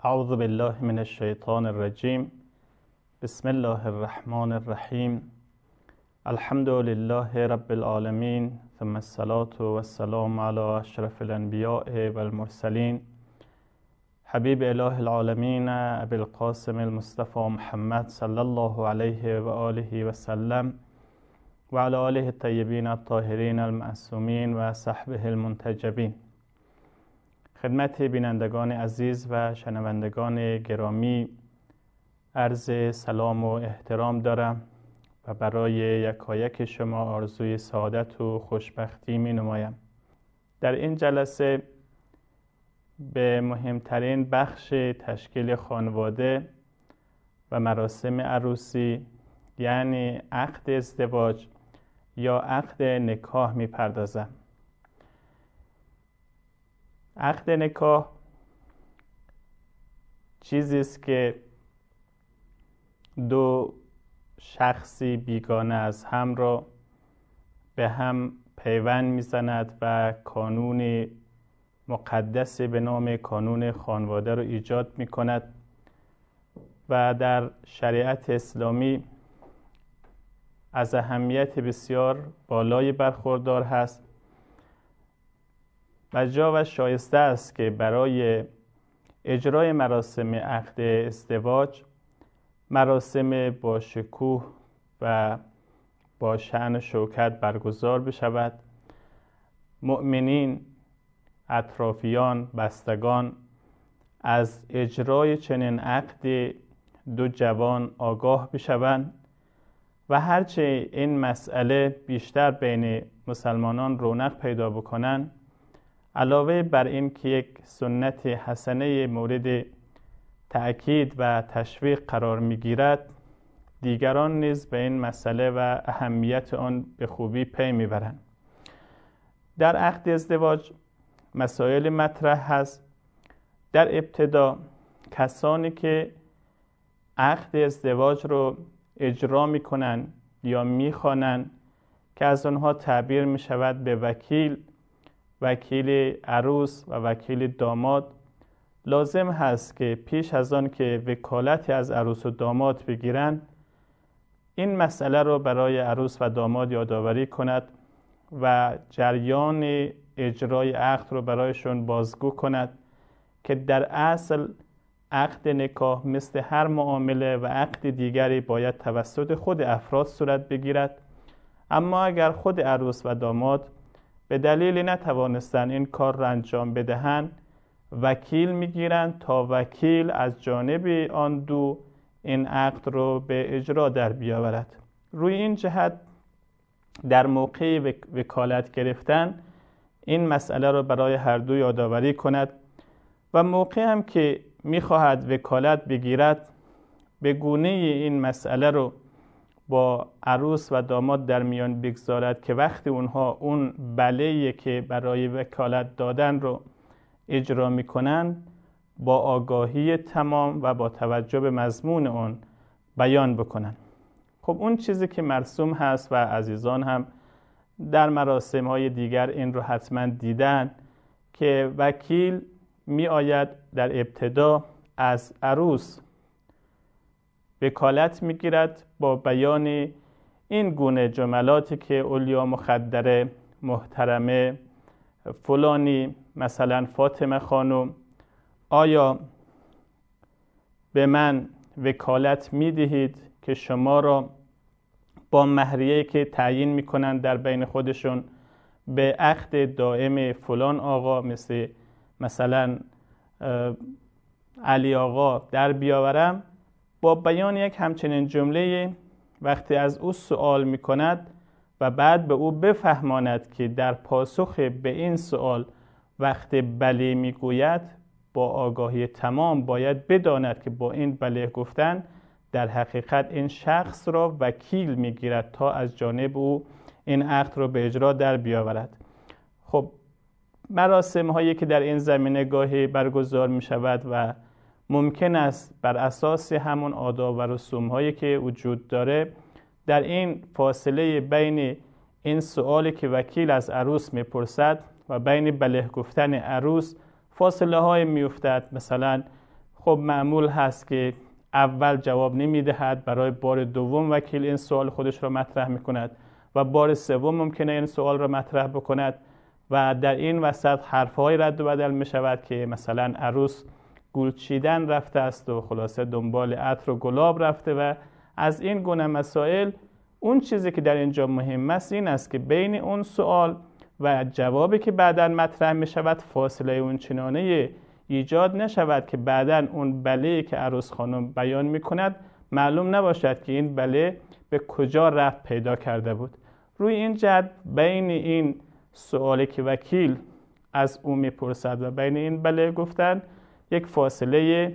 اعوذ بالله من الشیطان الرجیم. بسم الله الرحمن الرحیم. الحمد لله رب العالمین، ثم الصلاة والسلام علی اشرف الانبیاء والمرسلین، حبیب اله العالمین ابی القاسم المصطفى محمد صلی الله علیه و آله و سلم و علی آله الطیبین الطاهرین المعصومین و صحبه المنتجبین. خدمت بینندگان عزیز و شنوندگان گرامی عرض سلام و احترام دارم و برای یکایک شما آرزوی سعادت و خوشبختی می نمایم. در این جلسه به مهمترین بخش تشکیل خانواده و مراسم عروسی، یعنی عقد ازدواج یا عقد نکاح می پردازم. عقد نکاح چیزی است که دو شخصی بیگانه از هم را به هم پیوند میزند و کانون مقدس به نام کانون خانواده را ایجاد می کند و در شریعت اسلامی از اهمیت بسیار بالایی برخوردار هست و جا و شایسته است که برای اجرای مراسم عقد ازدواج، مراسم با شکوه و با شأن و شوکت برگزار بشود. مؤمنین، اطرافیان، بستگان از اجرای چنین عقد دو جوان آگاه بشوند و هرچه این مسئله بیشتر بین مسلمانان رونق پیدا بکنند، علاوه بر این که یک سنت حسنه مورد تأکید و تشویق قرار می‌گیرد، دیگران نیز به این مسئله و اهمیت آن به خوبی پی می‌برند. در عقد ازدواج مسائل مطرح هست. در ابتدا کسانی که عقد ازدواج رو اجرا می‌کنند یا می‌خوانند که از آنها تعبیر می‌شود به وکیل عروس و وکیل داماد، لازم هست که پیش از آن که وکالتی از عروس و داماد بگیرند، این مسئله رو برای عروس و داماد یادآوری کند و جریان اجرای عقد رو برایشون بازگو کند که در اصل عقد نکاح مثل هر معامله و عقد دیگری باید توسط خود افراد صورت بگیرد، اما اگر خود عروس و داماد به دلیلی نتوانستند این کار را انجام بدهند، وکیل میگیرند تا وکیل از جانب آن دو این عقد رو به اجرا در بیاورد. روی این جهت در موقع وکالت گرفتن این مسئله رو برای هر دو یادآوری کند و موقع هم که میخواهد وکالت بگیرد، به گونه این مسئله رو با عروس و داماد در میان بگذارد که وقتی اونها اون بله‌ای که برای وکالت دادن رو اجرا میکنن با آگاهی تمام و با توجه به مضمون اون بیان بکنن. خب اون چیزی که مرسوم هست و عزیزان هم در مراسم های دیگر این رو حتما دیدن که وکیل می آید در ابتدا از عروس وکالت می گیرد با بیان این گونه جملاتی که اولیا مخدره محترمه فلانی، مثلا فاطمه خانم، آیا به من وکالت می دهید که شما را با مهریه‌ای که تعیین می کنند در بین خودشون به عقد دائم فلان آقا مثلا علی آقا در بیاورم؟ با بیان یک همچنین جمله وقتی از او سوال می کند و بعد به او بفهماند که در پاسخ به این سوال وقت بله می گوید، با آگاهی تمام باید بداند که با این بله گفتن در حقیقت این شخص را وکیل می گیرد تا از جانب او این عقد را به اجرا در بیاورد. خب مراسم هایی که در این زمینه گاهی برگزار می شود و ممکن است بر اساس همون آداب و رسوم هایی که وجود داره، در این فاصله بین این سوالی که وکیل از عروس میپرسد و بین بله گفتن عروس فاصله های میافتد. مثلا خب معمول هست که اول جواب نمیدهد، برای بار دوم وکیل این سوال خودش را مطرح میکند و بار سوم ممکنه این سوال را مطرح بکند و در این وسط حرفهای رد و بدل میشود که مثلا عروس گل چیدن رفته است و خلاصه دنبال عطر و گلاب رفته و از این گونه مسائل. اون چیزی که در اینجا مهم است این است که بین اون سوال و جوابی که بعداً مطرح می شود فاصله اون چنانه ایجاد نشود که بعداً اون بله که عروس خانم بیان می کند معلوم نباشد که این بله به کجا رفت پیدا کرده بود. روی این جهت بین این سوالی که وکیل از او می پرسد و بین این بله گفتن یک فاصله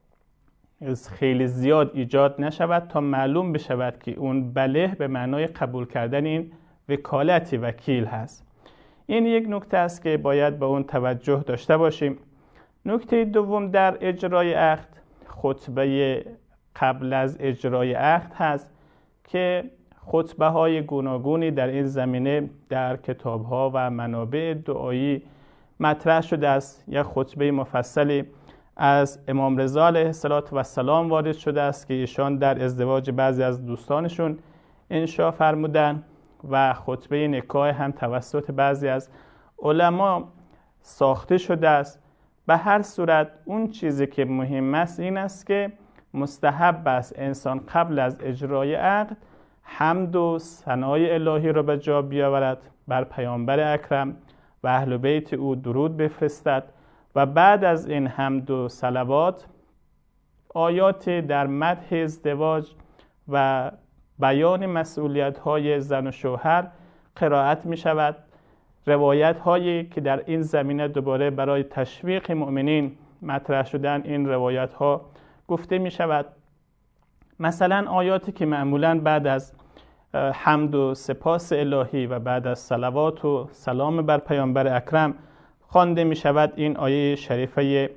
خیلی زیاد ایجاد نشود تا معلوم بشود که اون بله به معنای قبول کردن این وکالت وکیل هست. این یک نکته است که باید به اون توجه داشته باشیم. نکته دوم در اجرای عقد، خطبه قبل از اجرای عقد هست که خطبه های گوناگونی در این زمینه در کتاب ها و منابع دعایی مطرح شده است. یک خطبه مفصلی از امام رضا علیه السلام وارد شده است که ایشان در ازدواج بعضی از دوستانشون انشا فرمودن و خطبه نکاح هم توسط بعضی از علما ساخته شده است. به هر صورت اون چیزی که مهم است این است که مستحب است انسان قبل از اجرای عقد حمد و ثنای الهی را به جا بیاورد، بر پیامبر اکرم و اهل بیت او درود بفرستد و بعد از این حمد و صلوات آیات در مدح ازدواج و بیان مسئولیت‌های زن و شوهر قرائت می شود. روایت هایی که در این زمینه دوباره برای تشویق مؤمنین مطرح شدن، این روایت ها گفته می شود. مثلا آیاتی که معمولاً بعد از حمد و سپاس الهی و بعد از صلوات و سلام بر پیامبر اکرم خوانده می شود، این آیه شریفه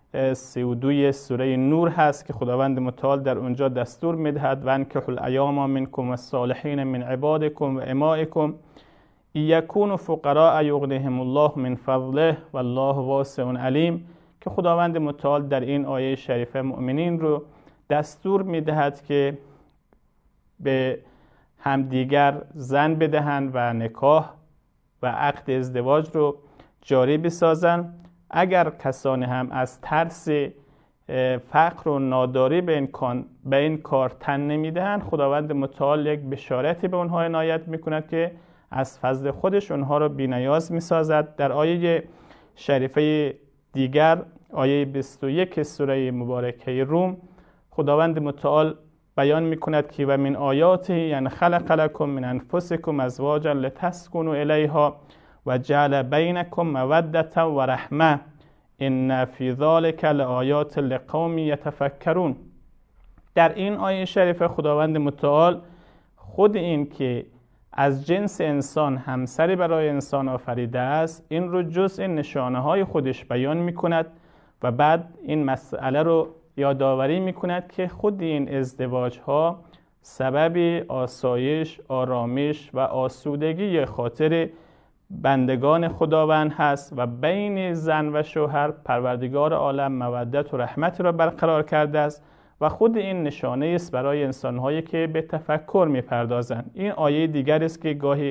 32 سوره نور هست که خداوند متعال در اونجا دستور می دهد و انکحوا الایام منکم والصالحین من عبادکم و امائکم یکونوا فقراء یغنیهم الله من فضله والله واسع علیم، که خداوند متعال در این آیه شریفه مؤمنین رو دستور می دهد که به همدیگر زن بدهند و نکاح و عقد ازدواج رو جاری بسازند. اگر کسانی هم از ترس فقر و ناداری به این کار تن نمیدهند، خداوند متعال یک بشارتی به اونها عنایت میکند که از فضل خودش اونها رو بی‌نیاز میسازد. در آیه شریفه دیگر، آیه 21 سوره مبارکه روم، خداوند متعال بیان میکند که و من آیاته یعنی خلق لکم من انفسکم ازواجا لتسکنوا الیها و جعل بینکم مودة و رحمه ان فی ذلک لآیات لقوم یتفکرون. در این آیه شریفه خداوند متعال خود این که از جنس انسان همسری برای انسان آفریده است، این رو جزء نشانه های خودش بیان می کند و بعد این مسئله رو یادآوری می کند که خود این ازدواج ها سبب آسایش، آرامش و آسودگی خاطر بندگان خداوند هست و بین زن و شوهر پروردگار عالم مودت و رحمت را برقرار کرده است و خود این نشانه است برای انسان‌هایی که به تفکر می‌پردازند. این آیه دیگر است که گاهی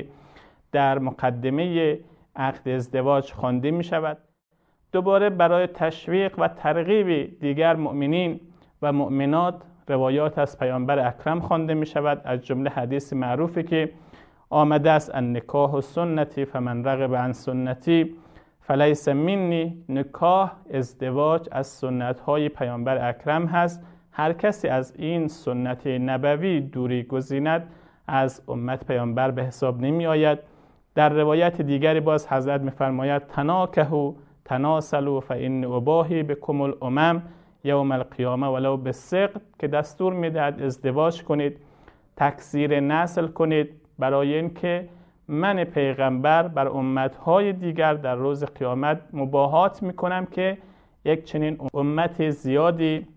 در مقدمه عقد ازدواج خوانده می‌شود. دوباره برای تشویق و ترغیب دیگر مؤمنین و مؤمنات روایات از پیامبر اکرم خوانده می‌شود، از جمله حدیث معروفی که آمده است النکاح و سنتی فمن رغب عن سنتی فلیس منی. نکاح، ازدواج از سنت‌های پیامبر اکرم هست. هر کسی از این سنت نبوی دوری گزیند از امت پیامبر به حساب نمی آید. در روایت دیگری باز حضرت می‌فرماید تناکحوا تناسلوا فإن اباحی بکم الامم یوم القیامه ولو بالسقط، که دستور می‌دهد ازدواج کنید، تکثیر نسل کنید، برای اینکه من پیغمبر بر امت‌های دیگر در روز قیامت مباهات می‌کنم که یک چنین امت زیادی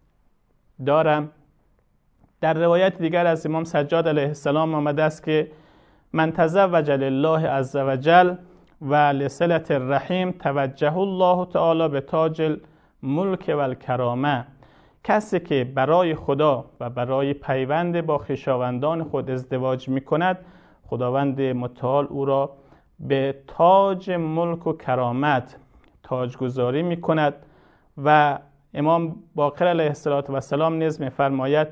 دارم. در روایت دیگر از امام سجاد علیه السلام آمده است که من تزوج لله عز وجل و لصلة الرحیم توجه الله تعالی به تاج ملک و الکرامه. کسی که برای خدا و برای پیوند با خویشاوندان خود ازدواج می کند، خداوند متعال او را به تاج ملک و کرامت تاجگذاری می کند. و امام باقر علیه السلام نیز می فرماید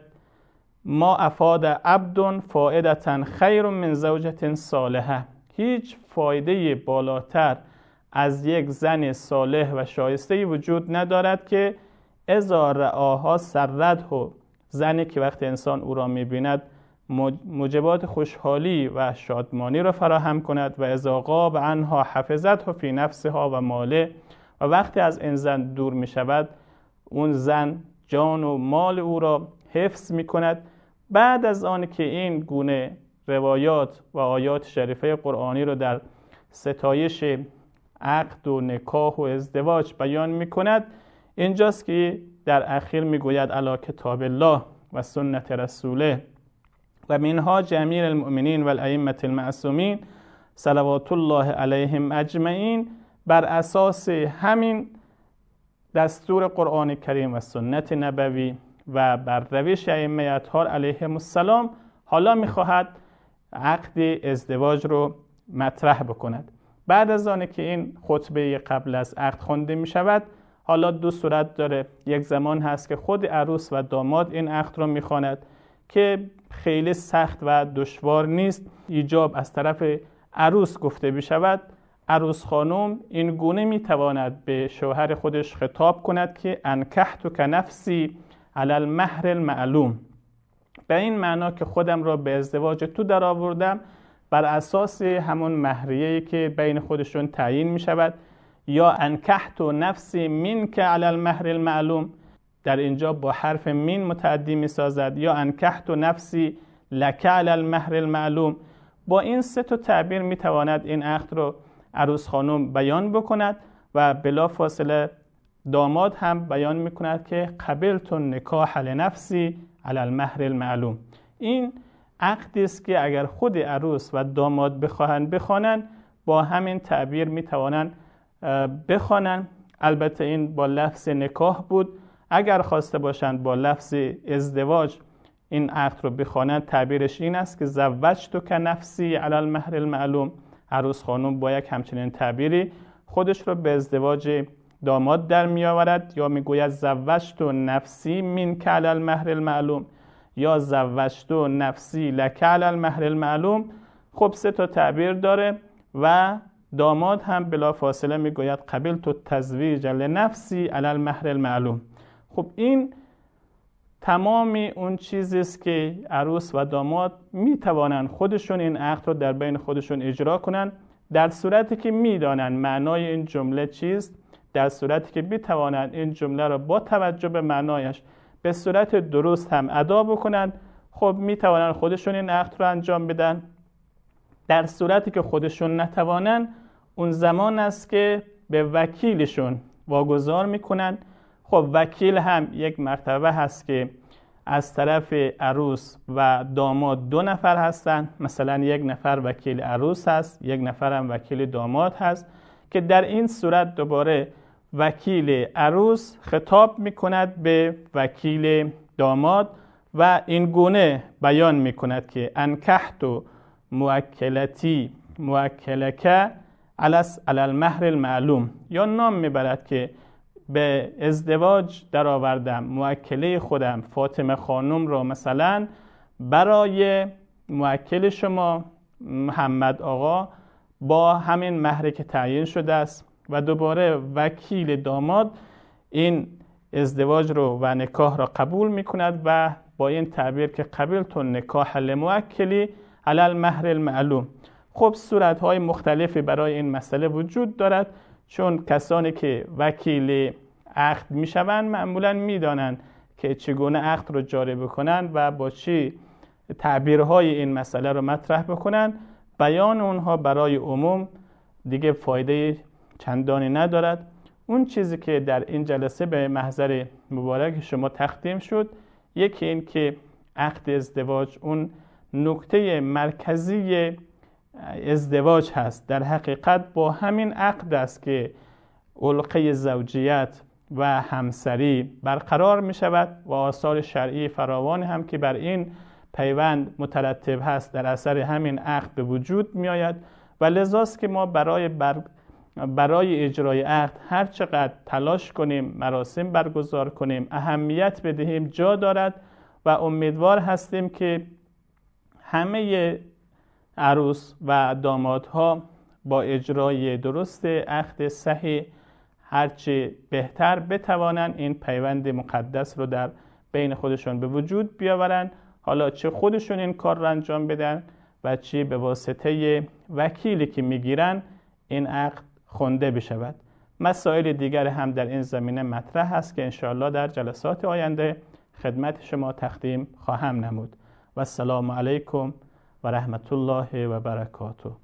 ما افاد عبد فائدة خیر من زوجة صالحه. هیچ فایده بالاتر از یک زن صالح و شایسته وجود ندارد که اذا رآها سرته، زنی که وقتی انسان او را می‌بیند موجبات خوشحالی و شادمانی را فراهم کند، و اذا غاب عنها حفظته فی نفسها و ماله، و وقتی از این زن دور می‌شود اون زن جان و مال او را حفظ می‌کند. بعد از آن که این گونه روایات و آیات شریفه قرآنی را در ستایش عقد و نکاح و ازدواج بیان می‌کند، اینجاست که در اخیر میگوید علی کتاب الله و سنت رسوله و منهاج امیر المؤمنین و الائمه المعصومین صلوات الله علیهم اجمعین. بر اساس همین دستور قرآن کریم و سنت نبوی و بر روش ائمه اطهار علیهم السلام حالا میخواهد عقد ازدواج رو مطرح بکند. بعد از آنه که این خطبه قبل از عقد خوانده می شود، حالا دو صورت داره. یک زمان هست که خود عروس و داماد این عقد رو می خواند که خیلی سخت و دشوار نیست. ایجاب از طرف عروس گفته می شود. عروس خانم این گونه می تواند به شوهر خودش خطاب کند که انکحتک نفسی علی المهر المعلوم، به این معنا که خودم را به ازدواج تو در آوردم بر اساس همون مهریه‌ای که بین خودشون تعیین می شود. یا انکحت نفسی منک علی المهر المعلوم، در اینجا با حرف من متعدی می سازد. یا انکحت نفسی لک علی المهر المعلوم. با این سه تا تعبیر می تواند این عقد رو عروس خانم بیان بکند و بلا فاصله داماد هم بیان می کند که قبلت نکاح لنفسی علی المهر المعلوم. این عقدی است که اگر خود عروس و داماد بخوانند با همین تعبیر می توانند بخوانند. البته این با لفظ نکاح بود. اگر خواسته باشند با لفظ ازدواج این عقد رو بخوانند، تعبیرش این است که زوجتک نفسی علی المهر المعلوم. عروس خانم با یک همچنین تعبیری خودش رو به ازدواج داماد در می آورد، یا می گوید زوجت نفسی منک علی المهر المعلوم، یا زوجت نفسی لک علی المهر المعلوم. خب سه تا تعبیر داره و داماد هم بلا فاصله می گوید قبلت التزویج لنفسی علی المهر المعلوم. خب این تمام اون چیزی است که عروس و داماد می توانند خودشون این عقد رو در بین خودشون اجرا کنند، در صورتی که می دانند معنای این جمله چیست، در صورتی که بتوانند این جمله را با توجه به معنایش به صورت درست هم ادا بکنند. خب می توانند خودشون این عقد رو انجام بدن. در صورتی که خودشون نتوانند، اون زمان است که به وکیلشون واگذار میکنند. خب وکیل هم یک مرتبه هست که از طرف عروس و داماد 2 نفر هستند. مثلا یک نفر وکیل عروس هست، یک نفر هم وکیل داماد هست، که در این صورت دوباره وکیل عروس خطاب میکند به وکیل داماد و این گونه بیان میکند که انکحت موکلتی موکلکه علی المهر المعلوم، یا نام میبرد که به ازدواج در آوردم موکله خودم فاطمه خانم را مثلا برای موکل شما محمد آقا با همین مهری که تعیین شده است. و دوباره وکیل داماد این ازدواج رو و نکاح را قبول میکند و با این تعبیر که قبلت نکاح لموکلی علی المهر المعلوم. خب صورت‌های مختلفی برای این مسئله وجود دارد، چون کسانی که وکیل عقد میشوند معمولاً میدانند که چگونه عقد رو جاری بکنند و با چی تعبیرهای این مسئله رو مطرح بکنند. بیان اونها برای عموم دیگه فایده چندانی ندارد. اون چیزی که در این جلسه به محضر مبارک شما تقدیم شد، یکی این که عقد ازدواج اون نکته مرکزی ازدواج هست. در حقیقت با همین عقد است که علقه زوجیت و همسری برقرار می شود و آثار شرعی فراوان هم که بر این پیوند مترتب هست در اثر همین عقد به وجود می آید و لذاست که ما برای اجرای عقد هر چقدر تلاش کنیم، مراسم برگزار کنیم، اهمیت بدهیم جا دارد و امیدوار هستیم که همه عروس و دامادها با اجرای درست عقد صحیح هرچی بهتر بتوانند این پیوند مقدس رو در بین خودشون به وجود بیاورند، حالا چه خودشون این کار رو انجام بدن و چه به واسطه وکیلی که میگیرن این عقد خوانده بشود. مسائل دیگر هم در این زمینه مطرح است که انشاءالله در جلسات آینده خدمت شما تقدیم خواهم نمود. و السلام علیکم و رحمت الله و برکاته.